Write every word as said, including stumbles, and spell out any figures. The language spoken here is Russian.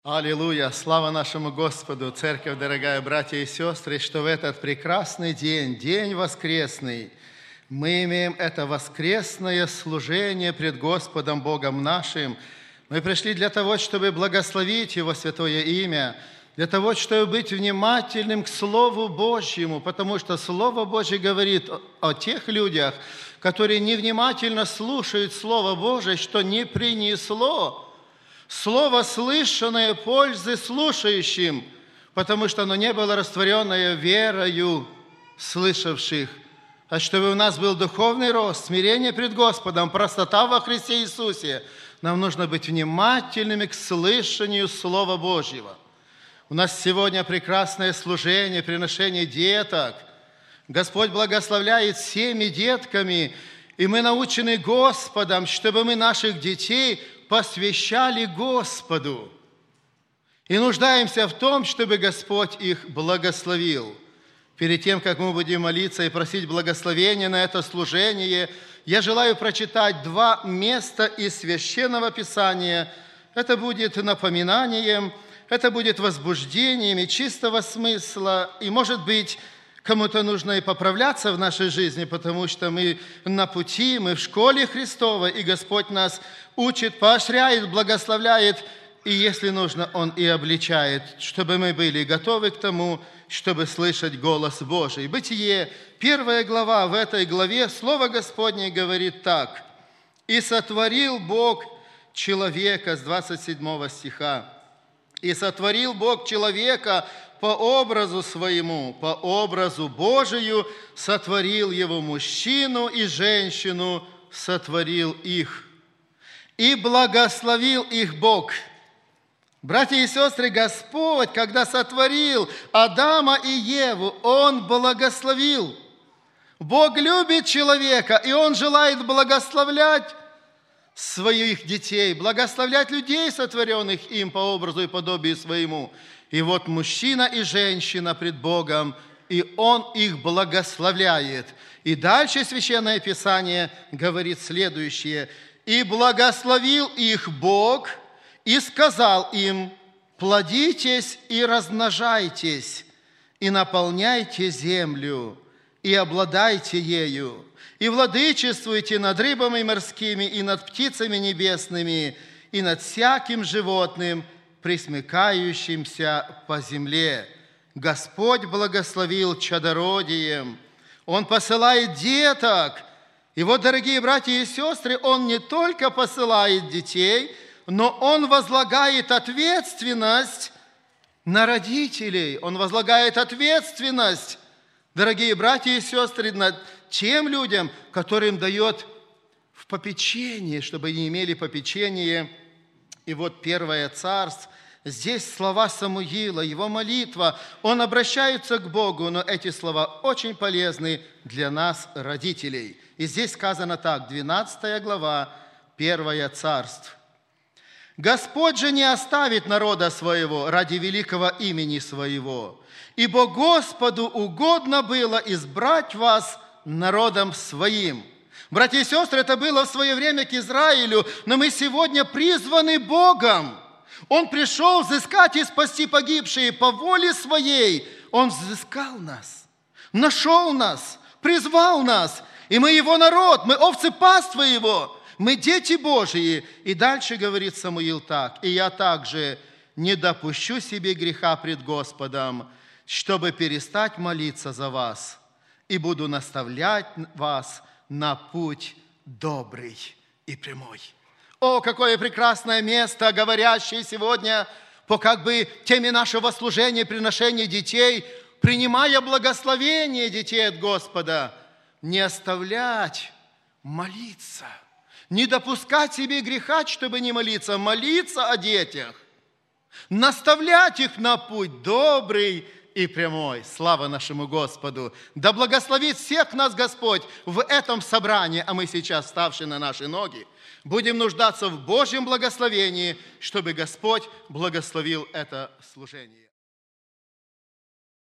Аллилуйя! Слава нашему Господу! Церковь, дорогая, братья и сестры, что в этот прекрасный день, день воскресный, мы имеем это воскресное служение пред Господом Богом нашим. Мы пришли для того, чтобы благословить Его святое имя, для того, чтобы быть внимательным к Слову Божьему, потому что Слово Божье говорит о тех людях, которые невнимательно слушают Слово Божие, что не принесло Слово, слышанное, пользы слушающим, потому что оно не было растворенное верою слышавших. А чтобы у нас был духовный рост, смирение пред Господом, простота во Христе Иисусе, нам нужно быть внимательными к слышанию Слова Божьего. У нас сегодня прекрасное служение, приношение деток. Господь благословляет всеми детками, и мы научены Господом, чтобы мы наших детей посвящали Господу. И нуждаемся в том, чтобы Господь их благословил. Перед тем, как мы будем молиться и просить благословения на это служение, я желаю прочитать два места из Священного Писания. Это будет напоминанием, это будет возбуждением и чистого смысла. И, может быть, кому-то нужно и поправляться в нашей жизни, потому что мы на пути, мы в школе Христовой, и Господь нас учит, поощряет, благословляет, и если нужно, Он и обличает, чтобы мы были готовы к тому, чтобы слышать голос Божий. Бытие, первая глава, в этой главе Слово Господне говорит так: «И сотворил Бог человека», с двадцать седьмого стиха, «И сотворил Бог человека по образу своему, по образу Божию сотворил его, мужчину и женщину сотворил их, и благословил их Бог». Братья и сестры, Господь, когда сотворил Адама и Еву, Он благословил. Бог любит человека, и Он желает благословлять своих детей, благословлять людей, сотворенных им по образу и подобию своему. И вот мужчина и женщина пред Богом, и Он их благословляет. И дальше Священное Писание говорит следующее: «И благословил их Бог, и сказал им: плодитесь и размножайтесь, и наполняйте землю, и обладайте ею, и владычествуйте над рыбами морскими, и над птицами небесными, и над всяким животным, пресмыкающимся по земле». Господь благословил чадородием. Он посылает деток. И вот, дорогие братья и сестры, Он не только посылает детей, но Он возлагает ответственность на родителей. Он возлагает ответственность, дорогие братья и сестры, над тем людям, которым дает в попечение, чтобы они имели попечение. И вот Первое Царств, здесь слова Самуила, его молитва. Он обращается к Богу, но эти слова очень полезны для нас, родителей. И здесь сказано так, двенадцатая глава, Первое Царств. «Господь же не оставит народа своего ради великого имени своего, ибо Господу угодно было избрать вас народом своим». Братья и сестры, это было в свое время к Израилю, но мы сегодня призваны Богом. Он пришел взыскать и спасти погибшие по воле своей. Он взыскал нас, нашел нас, призвал нас, и мы Его народ, мы овцы паства Его. Мы дети Божии. И дальше говорит Самуил так: «И я также не допущу себе греха пред Господом, чтобы перестать молиться за вас, и буду наставлять вас на путь добрый и прямой». О, какое прекрасное место, говорящее сегодня по как бы теме нашего служения, приношения детей, принимая благословение детей от Господа, не оставлять молиться. Не допускать себе греха, чтобы не молиться, молиться о детях, наставлять их на путь добрый и прямой. Слава нашему Господу! Да благословит всех нас Господь в этом собрании, а мы сейчас, вставшие на наши ноги, будем нуждаться в Божьем благословении, чтобы Господь благословил это служение.